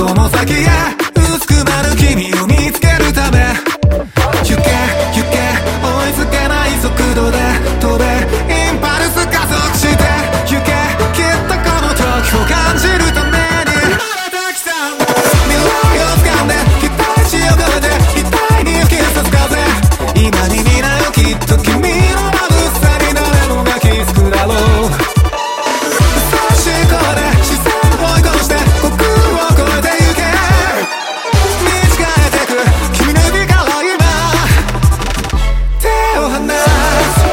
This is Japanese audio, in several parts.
その先へ薄くなる君を見つけるため行け行け追いつけない速度で飛べインパルス加速して行けきっとこの時を感じるためにたくさん未来を掴んで期待値を超えて額に吹き刺す風今に見なよきっと君の眩しさに誰もが気づくだろう最終これ視線追い越して僕を越えてゆけ見違えてく君の指から今手を離す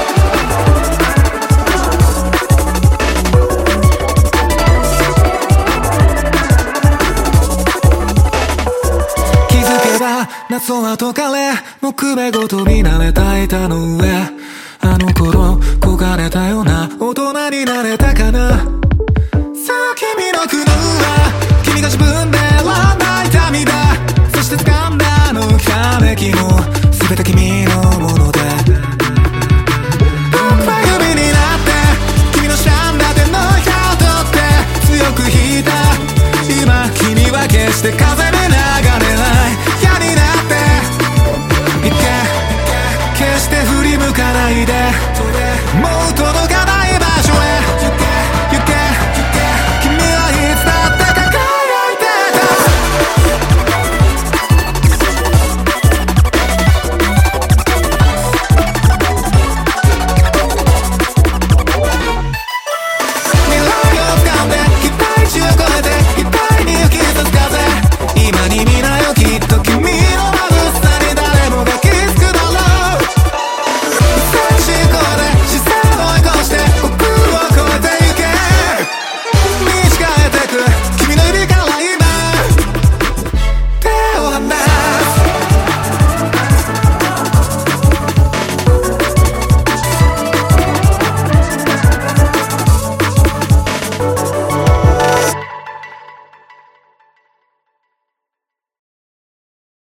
気づけば夏はとかれ木目ごと見慣れた板の上あの頃焦がれたような大人になれたかなさあ君の苦悩は君が自分で選んだ痛みだそして掴んだあのひらめきも全て君